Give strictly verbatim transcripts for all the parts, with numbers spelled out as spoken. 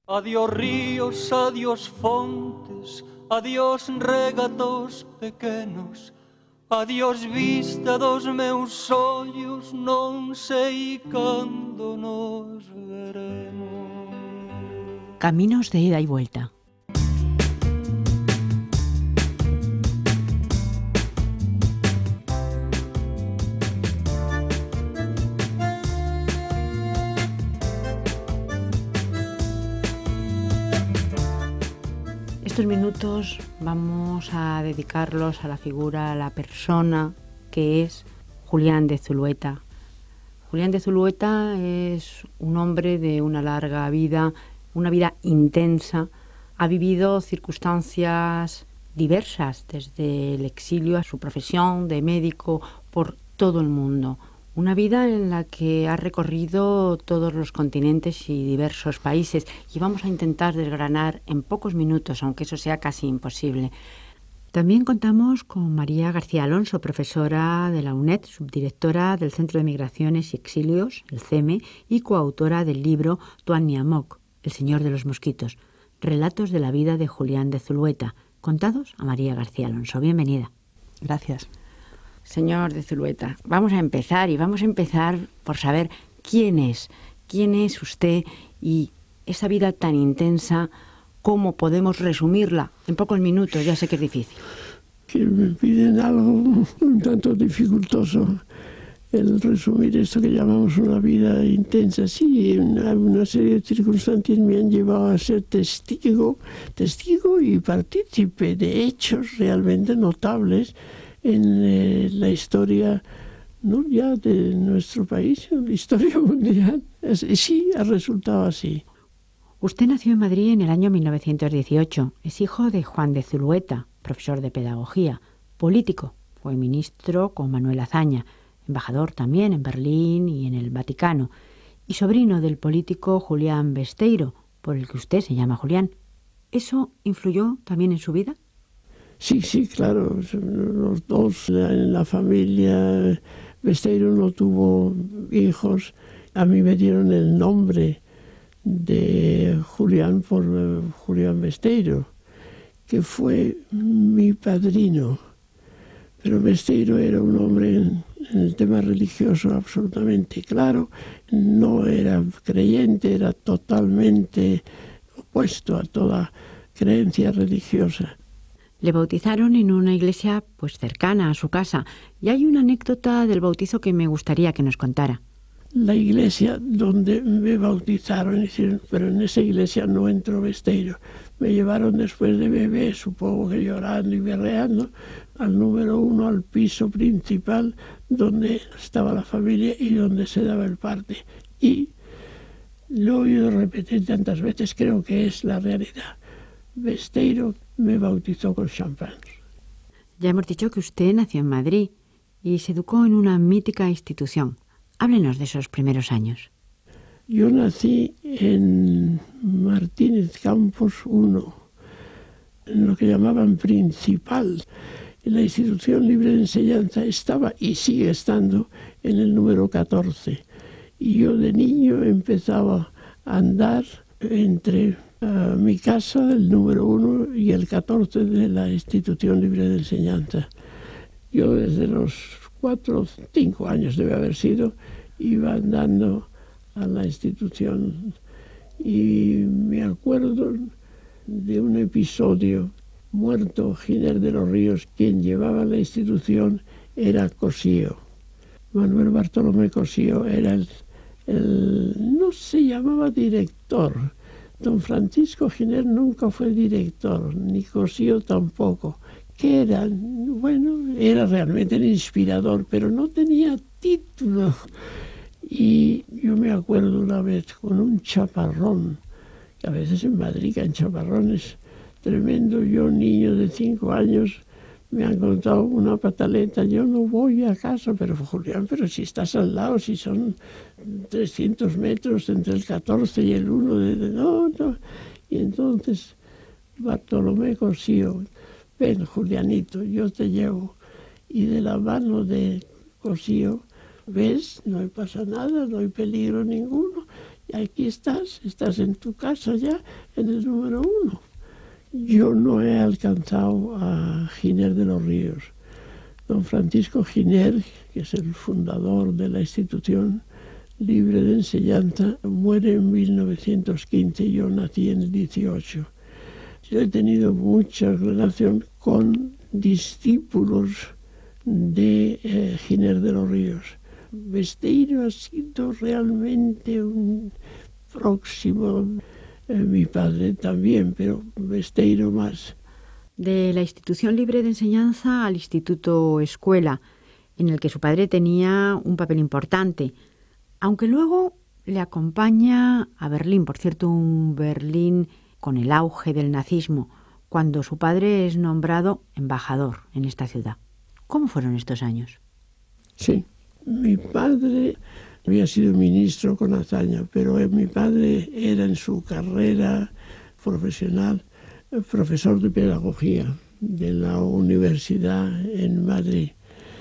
Adiós ríos, adiós fontes, adiós regatos pequenos, adiós vista dos meus ollos, non sei cando nos veremos. Caminos de ida y vuelta. Estos minutos vamos a dedicarlos a la figura, a la persona que es Julián de Zulueta. Julián de Zulueta es un hombre de una larga vida, una vida intensa. Ha vivido circunstancias diversas, desde el exilio a su profesión de médico, por todo el mundo. Una vida en la que ha recorrido todos los continentes y diversos países, y vamos a intentar desgranar en pocos minutos, aunque eso sea casi imposible. También contamos con María García Alonso, profesora de la UNED, subdirectora del Centro de Migraciones y Exilios, el C E M E, y coautora del libro Tuaniamok, El Señor de los Mosquitos, relatos de la vida de Julián de Zulueta, contados a María García Alonso. Bienvenida. Gracias. Señor de Zulueta, vamos a empezar y vamos a empezar por saber quién es, quién es usted y esa vida tan intensa, cómo podemos resumirla en pocos minutos. Ya sé que es difícil. Que me piden algo un tanto dificultoso, el resumir esto que llamamos una vida intensa. Sí, una, una serie de circunstancias me han llevado a ser testigo, testigo y partícipe de hechos realmente notables en eh, la historia, no ya de nuestro país, sino la historia mundial. Es, sí, ha resultado así. Usted nació en Madrid en el año mil novecientos dieciocho. Es hijo de Juan de Zulueta, profesor de pedagogía, político. Fue ministro con Manuel Azaña, embajador también en Berlín y en el Vaticano, y sobrino del político Julián Besteiro, por el que usted se llama Julián. ¿Eso influyó también en su vida? Sí, sí, claro. Los dos en la familia. Besteiro no tuvo hijos. A mí me dieron el nombre de Julián por uh, Julián Besteiro, que fue mi padrino. Pero Besteiro era un hombre en, en el tema religioso absolutamente claro. No era creyente, era totalmente opuesto a toda creencia religiosa. Le bautizaron en una iglesia pues cercana a su casa, y hay una anécdota del bautizo que me gustaría que nos contara. La iglesia donde me bautizaron, pero en esa iglesia no entró Besteiro. Me llevaron después de bebé, supongo que llorando y berreando, al número uno, al piso principal, donde estaba la familia y donde se daba el parte. Y lo he oído repetir tantas veces, creo que es la realidad. Besteiro me bautizó con champán. Ya hemos dicho que usted nació en Madrid y se educó en una mítica institución. Háblenos de esos primeros años. Yo nací en Martínez Campos uno, en lo que llamaban Principal. La institución libre de enseñanza estaba y sigue estando en el número catorce. Y yo de niño empezaba a andar entre uh, mi casa, el número uno, y el catorce de la institución libre de enseñanza. Yo desde los cuatro o cinco años debe haber sido, iba andando a la institución y me acuerdo de un episodio. Muerto Giner de los Ríos, quien llevaba la institución era Cosío. Manuel Bartolomé Cosío era el, el, no se llamaba director. Don Francisco Giner nunca fue director, ni Cosío tampoco. ¿Qué era? Bueno, era realmente el inspirador, pero no tenía título. Y yo me acuerdo una vez con un chaparrón, que a veces en Madrid caen chaparrones tremendo. Yo, niño de cinco años, me han contado una pataleta. Yo no voy a casa, pero Julián, pero si estás al lado, si son trescientos metros entre el catorce y el uno, de, de, no, no. Y entonces Bartolomé Cosío, ven Julianito, yo te llevo. Y de la mano de Cosío, ves, no pasa nada, no hay peligro ninguno. y aquí estás, estás en tu casa ya, en el número uno. Yo no he alcanzado a Giner de los Ríos. Don Francisco Giner, que es el fundador de la institución libre de enseñanza, muere en mil novecientos quince y yo nací en el dieciocho. Yo he tenido mucha relación con discípulos de eh, Giner de los Ríos. Besteiro ha sido realmente un próximo, eh, mi padre también, pero Besteiro más. De la institución libre de enseñanza al instituto escuela, en el que su padre tenía un papel importante, aunque luego le acompaña a Berlín, por cierto, un Berlín con el auge del nazismo, cuando su padre es nombrado embajador en esta ciudad. ¿Cómo fueron estos años? Sí, mi padre había sido ministro con Azaña, pero mi padre era en su carrera profesional profesor de pedagogía de la universidad en Madrid.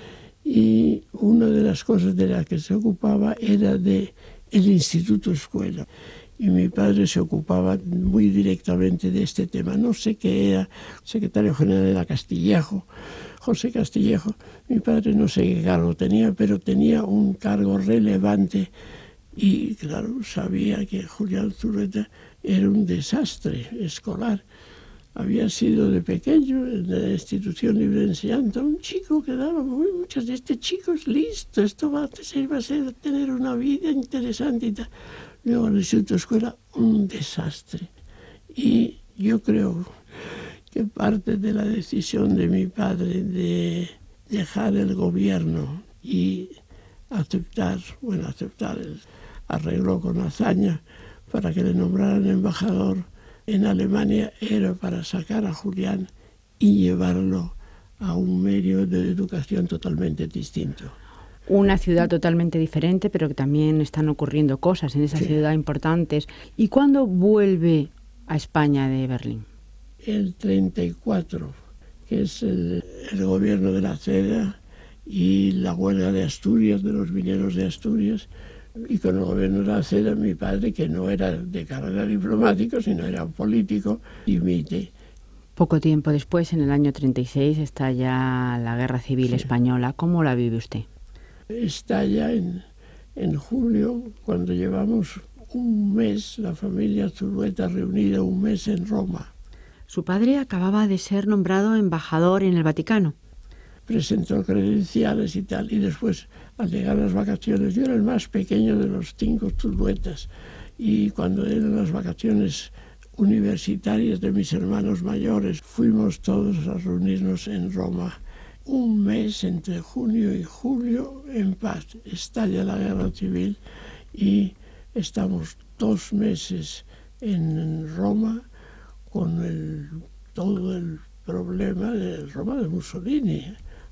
Y una de las cosas de las que se ocupaba era de el instituto escuela. Y mi padre se ocupaba muy directamente de este tema. No sé qué era, secretario general de la Castillejo, José Castillejo. Mi padre no sé qué cargo tenía, pero tenía un cargo relevante. Y claro, sabía que Julián Zulueta era un desastre escolar. Había sido de pequeño en la institución libre de enseñanza un chico que daba muy muchas de este chico es listo, esto va a, ser, va a ser, tener una vida interesante y tal. Luego en el instituto de escuela un desastre. Y yo creo que parte de la decisión de mi padre de dejar el gobierno y aceptar, bueno, aceptar el arreglo con Azaña para que le nombraran embajador en Alemania era para sacar a Julián y llevarlo a un medio de educación totalmente distinto. Una ciudad totalmente diferente, pero que también están ocurriendo cosas en esa sí. ciudad importantes. ¿Y cuándo vuelve a España de Berlín? El treinta y cuatro, que es el, el gobierno de la Ceda y la huelga de Asturias, de los mineros de Asturias. Y con el gobierno de la Ceda, mi padre, que no era de carrera diplomática, sino era un político, dimite. Poco tiempo después, en el año treinta y seis, estalla la Guerra Civil sí. Española. ¿Cómo la vive usted? Estalla en, en julio, cuando llevamos un mes, la familia Zulueta reunida un mes en Roma. Su padre acababa de ser nombrado embajador en el Vaticano. Presentó credenciales y tal, y después, al llegar las vacaciones, yo era el más pequeño de los cinco Zuluetas, y cuando eran las vacaciones universitarias de mis hermanos mayores, fuimos todos a reunirnos en Roma. Un mes entre junio y julio, en paz, estalla la guerra civil, y estamos dos meses en Roma con el, todo el problema de Roma de Mussolini.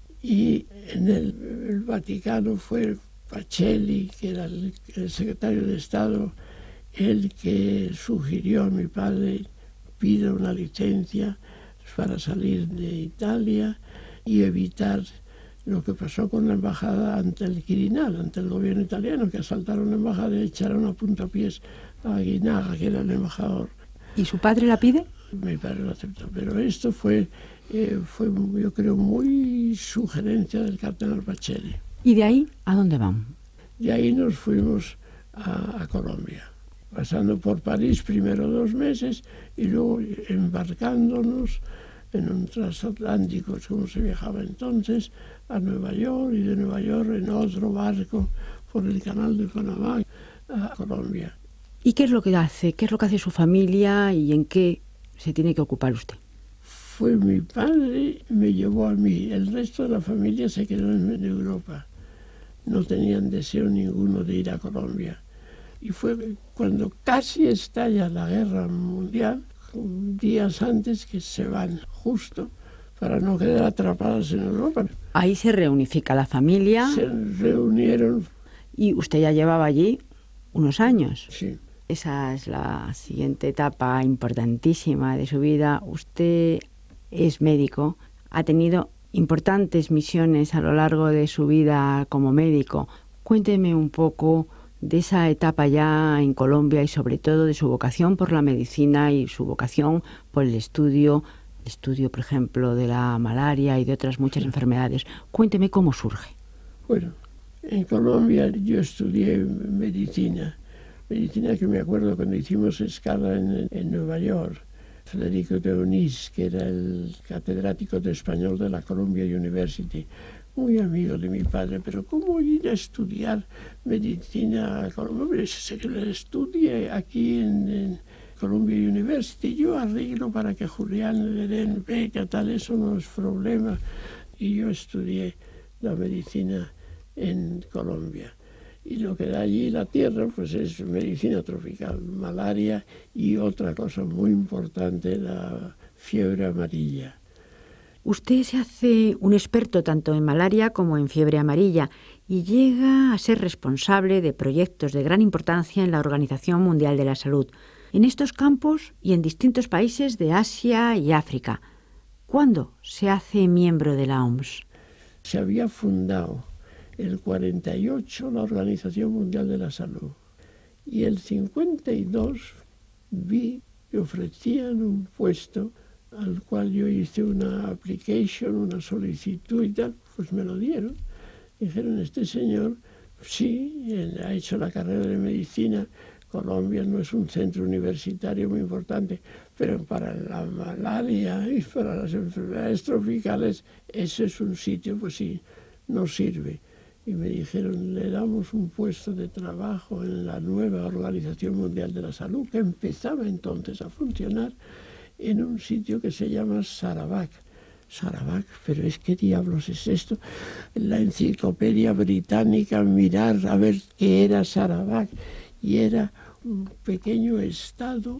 Y en el, el Vaticano fue Pacelli, que era el, el secretario de Estado, el que sugirió a mi padre pida una licencia para salir de Italia y evitar lo que pasó con la embajada ante el Quirinal, ante el gobierno italiano, que asaltaron la embajada y echaron a puntapiés a Aguinaga, que era el embajador. ¿Y su padre la pide? Mi padre lo aceptó, pero esto fue, eh, fue yo creo, muy sugerencia del cardenal Pacelli. ¿Y de ahí a dónde van? De ahí nos fuimos a, a Colombia, pasando por París primero dos meses y luego embarcándonos en un transatlántico, como se viajaba entonces, a Nueva York, y de Nueva York en otro barco por el canal de Panamá a Colombia. ¿Y qué es lo que hace? ¿Qué es lo que hace su familia y en qué se tiene que ocupar usted? Fue mi padre, me llevó a mí. El resto de la familia se quedó en Europa. No tenían deseo ninguno de ir a Colombia. Y fue cuando casi estalla la guerra mundial, días antes, que se van justo para no quedar atrapadas en Europa. Ahí se reunifica la familia. Se reunieron. Y usted ya llevaba allí unos años. Sí. Esa es la siguiente etapa importantísima de su vida. Usted es médico, ha tenido importantes misiones a lo largo de su vida como médico. Cuénteme un poco de esa etapa ya en Colombia y sobre todo de su vocación por la medicina y su vocación por el estudio, el estudio, por ejemplo, de la malaria y de otras muchas enfermedades. Cuénteme cómo surge. Bueno, en Colombia yo estudié medicina, medicina que me acuerdo cuando hicimos escala en, en Nueva York. Federico de Onís, que era el catedrático de español de la Columbia University, muy amigo de mi padre, pero ¿cómo ir a estudiar medicina a Colombia? Se que lo estudie aquí en, en Columbia University, yo arreglo para que Julián le den beca, tal, eso no es problema. Y yo estudié la medicina en Colombia. Y lo que da allí la tierra, pues es medicina tropical, malaria y otra cosa muy importante, la fiebre amarilla. Usted se hace un experto tanto en malaria como en fiebre amarilla y llega a ser responsable de proyectos de gran importancia en la Organización Mundial de la Salud, en estos campos y en distintos países de Asia y África. ¿Cuándo se hace miembro de la O M S? Se había fundado el cuarenta y ocho la Organización Mundial de la Salud y el cincuenta y dos vi que ofrecían un puesto al cual yo hice una application, una solicitud y tal, pues me lo dieron. Dijeron, este señor, sí, él ha hecho la carrera de medicina. Colombia no es un centro universitario muy importante, pero para la malaria y para las enfermedades tropicales, ese es un sitio, pues sí, nos sirve. Y me dijeron, le damos un puesto de trabajo en la nueva Organización Mundial de la Salud, que empezaba entonces a funcionar en un sitio que se llama Sarawak. Sarawak, pero es ¿qué diablos es esto? En la enciclopedia británica, mirar a ver qué era Sarawak, y era un pequeño estado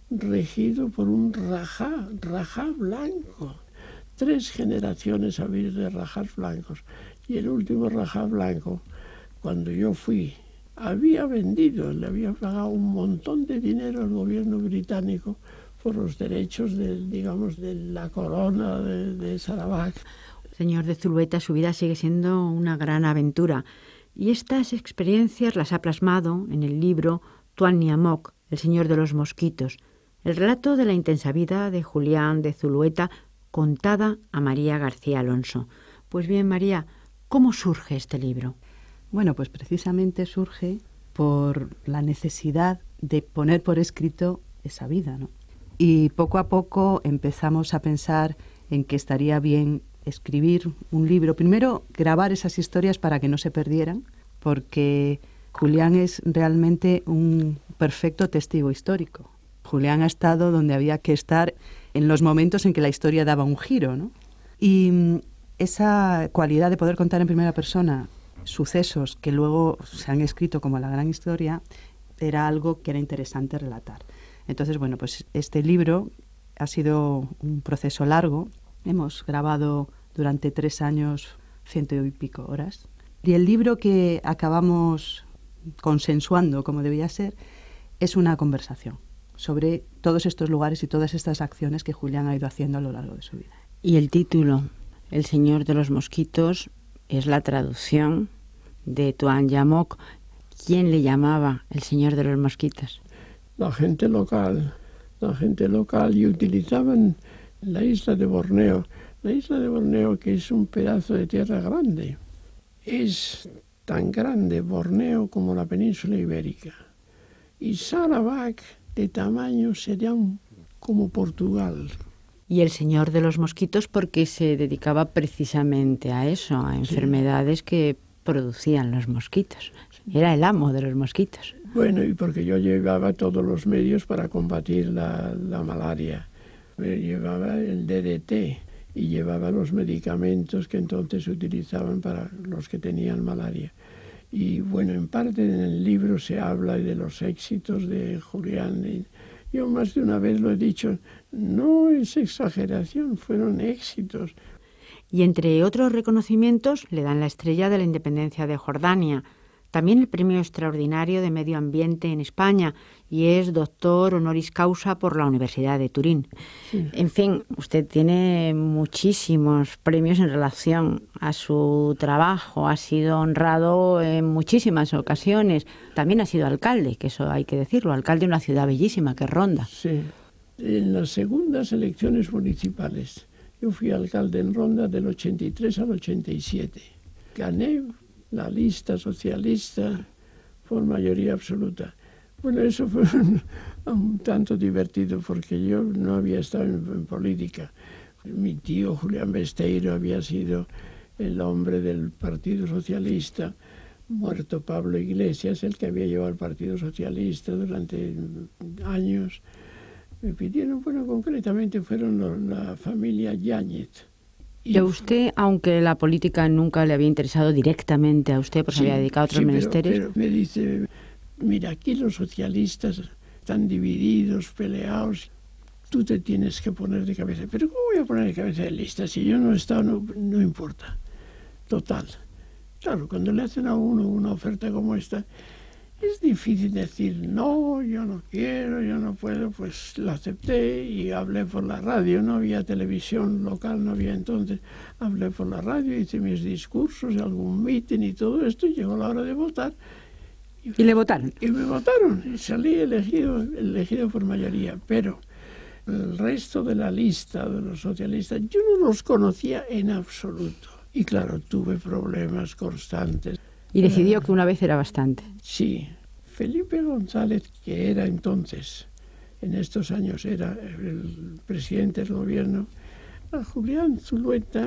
regido por un rajá, rajá blanco. Tres generaciones había de rajás blancos. Y el último rajá blanco, cuando yo fui, había vendido, le había pagado un montón de dinero al gobierno británico por los derechos de, digamos, de la corona de, de Sarawak. Señor de Zulueta, su vida sigue siendo una gran aventura. Y estas experiencias las ha plasmado en el libro Tuan Niamok, El Señor de los Mosquitos, el relato de la intensa vida de Julián de Zulueta contada a María García Alonso. Pues bien, María, ¿cómo surge este libro? Bueno, pues precisamente surge por la necesidad de poner por escrito esa vida, ¿no? Y poco a poco empezamos a pensar en que estaría bien escribir un libro. Primero, grabar esas historias para que no se perdieran, porque Julián es realmente un perfecto testigo histórico. Julián ha estado donde había que estar en los momentos en que la historia daba un giro, ¿no? Y esa cualidad de poder contar en primera persona sucesos que luego se han escrito como la gran historia era algo que era interesante relatar. Entonces, bueno, pues este libro ha sido un proceso largo. Hemos grabado durante tres años ciento y pico horas. Y el libro que acabamos consensuando, como debía ser, es una conversación sobre todos estos lugares y todas estas acciones que Julián ha ido haciendo a lo largo de su vida. Y el título, El Señor de los Mosquitos, es la traducción de Tuan Niamok. ¿Quién le llamaba el Señor de los Mosquitos? La gente local, la gente local, y utilizaban la isla de Borneo. La isla de Borneo, que es un pedazo de tierra grande, es tan grande Borneo como la península ibérica. Y Sarawak, de tamaño, sería un, como Portugal. Y el Señor de los Mosquitos porque se dedicaba precisamente a eso, a enfermedades sí. que producían los mosquitos. Era el amo de los mosquitos. Bueno, y porque yo llevaba todos los medios para combatir la, la malaria. Me llevaba el D D T y llevaba los medicamentos que entonces se utilizaban para los que tenían malaria. Y bueno, en parte en el libro se habla de los éxitos de Julián. Y yo más de una vez lo he dicho, no es exageración, fueron éxitos. Y entre otros reconocimientos le dan la estrella de la independencia de Jordania. también el Premio Extraordinario de Medio Ambiente en España y es doctor honoris causa por la Universidad de Turín. Sí. En fin, usted tiene muchísimos premios en relación a su trabajo, ha sido honrado en muchísimas ocasiones, también ha sido alcalde, que eso hay que decirlo, alcalde de una ciudad bellísima que es Ronda. Sí, en las segundas elecciones municipales, yo fui alcalde en Ronda del ochenta y tres al ochenta y siete, gané la lista socialista por mayoría absoluta. Bueno, eso fue un, un tanto divertido porque yo no había estado en, en política. Mi tío Julián Besteiro había sido el hombre del Partido Socialista, muerto Pablo Iglesias, el que había llevado al Partido Socialista durante años. Me pidieron, bueno, concretamente fueron los, la familia Yáñez. Y a usted, aunque la política nunca le había interesado directamente a usted, pues sí, había dedicado a otros sí, pero, ministerios. Pero me dice, mira, aquí los socialistas están divididos, peleados, tú te tienes que poner de cabeza. Pero ¿cómo voy a poner de cabeza de lista? Si yo no he estado, no, no importa. Total. Claro, cuando le hacen a uno una oferta como esta, es difícil decir, no, yo no quiero, yo no puedo, pues la acepté y hablé por la radio, no había televisión local, no había entonces, hablé por la radio, hice mis discursos, algún mitin y todo esto, y llegó la hora de votar. ¿Y, ¿Y le votaron? Y me votaron, y salí elegido, elegido por mayoría, pero el resto de la lista de los socialistas, yo no los conocía en absoluto. Y claro, tuve problemas constantes. Y decidió que una vez era bastante. Sí. Felipe González, que era entonces, en estos años, era el presidente del gobierno, a Julián Zulueta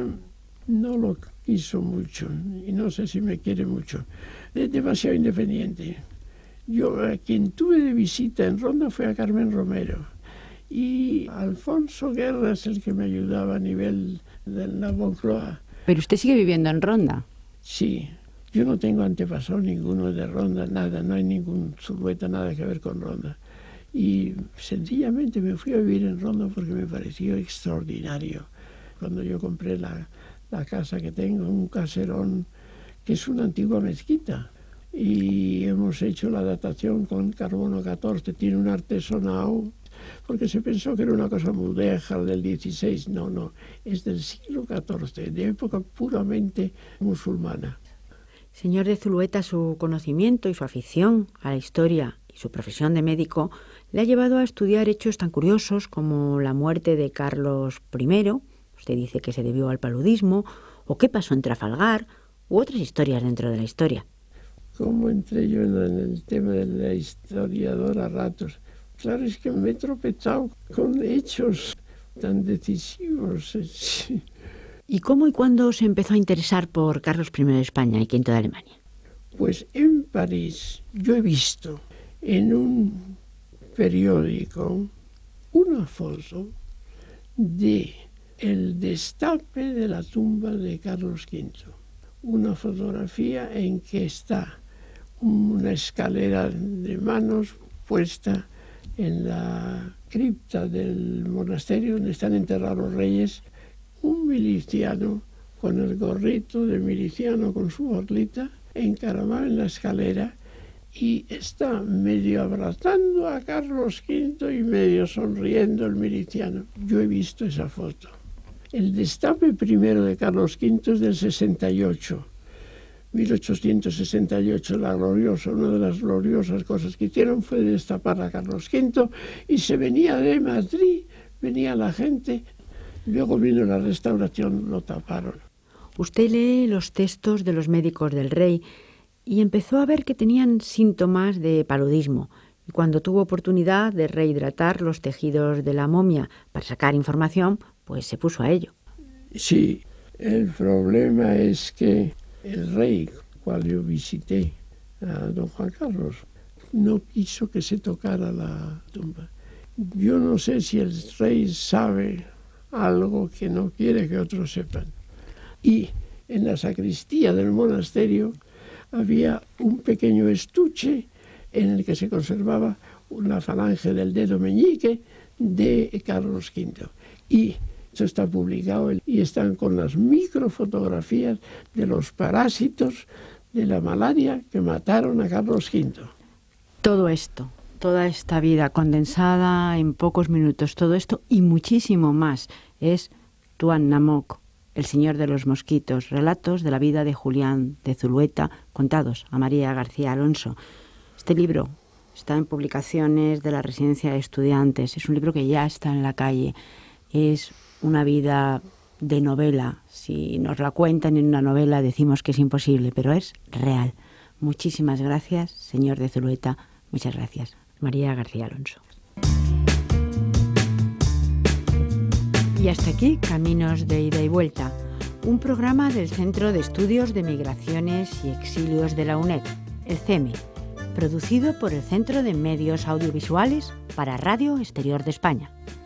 no lo quiso mucho, y no sé si me quiere mucho. Es demasiado independiente. Yo, a quien tuve de visita en Ronda fue a Carmen Romero. Y Alfonso Guerra es el que me ayudaba a nivel de la Moncloa. ¿Pero usted sigue viviendo en Ronda? Sí. Yo no tengo antepasado ninguno de Ronda, nada, no hay ningún Zulueta, nada que ver con Ronda. Y sencillamente me fui a vivir en Ronda porque me pareció extraordinario. Cuando yo compré la, la casa que tengo, un caserón que es una antigua mezquita, y hemos hecho la datación con carbono catorce, tiene un artesonado, porque se pensó que era una cosa mudéjar del dieciséis, no, no, es del siglo catorce, de época puramente musulmana. Señor de Zulueta, su conocimiento y su afición a la historia y su profesión de médico le ha llevado a estudiar hechos tan curiosos como la muerte de Carlos primero, usted dice que se debió al paludismo, o qué pasó en Trafalgar, u otras historias dentro de la historia. ¿Cómo entré yo en el tema de la historiadora a ratos? Claro, es que me he tropezado con hechos tan decisivos. Sí. ¿Y cómo y cuándo se empezó a interesar por Carlos primero de España y V de Alemania? Pues en París yo he visto en un periódico una foto de el destape de la tumba de Carlos quinto. Una fotografía en que está una escalera de manos puesta en la cripta del monasterio donde están enterrados los reyes, un miliciano con el gorrito de miliciano con su borlita, encaramado en la escalera, y está medio abrazando a Carlos quinto y medio sonriendo el miliciano. Yo he visto esa foto. El destape primero de Carlos quinto es del sesenta y ocho, mil ochocientos sesenta y ocho, la gloriosa, una de las gloriosas cosas que hicieron fue destapar a Carlos quinto, y se venía de Madrid, venía la gente. Luego vino la restauración, lo taparon. Usted lee los textos de los médicos del rey y empezó a ver que tenían síntomas de paludismo. Y cuando tuvo oportunidad de rehidratar los tejidos de la momia para sacar información, pues se puso a ello. Sí, el problema es que el rey, cual yo visité a don Juan Carlos, no quiso que se tocara la tumba. Yo no sé si el rey sabe algo que no quiere que otros sepan. Y en la sacristía del monasterio había un pequeño estuche en el que se conservaba una falange del dedo meñique de Carlos quinto. Y eso está publicado y están con las microfotografías de los parásitos de la malaria que mataron a Carlos quinto. Todo esto, toda esta vida condensada en pocos minutos, todo esto y muchísimo más es Tuan Namok, el Señor de los Mosquitos, relatos de la vida de Julián de Zulueta, contados a María García Alonso. Este libro está en publicaciones de la Residencia de Estudiantes, es un libro que ya está en la calle, es una vida de novela. Si nos la cuentan en una novela decimos que es imposible, pero es real. Muchísimas gracias, Señor de Zulueta, muchas gracias. María García Alonso. Y hasta aquí, Caminos de Ida y Vuelta, un programa del Centro de Estudios de Migraciones y Exilios de la UNED, el CEME, producido por el Centro de Medios Audiovisuales para Radio Exterior de España.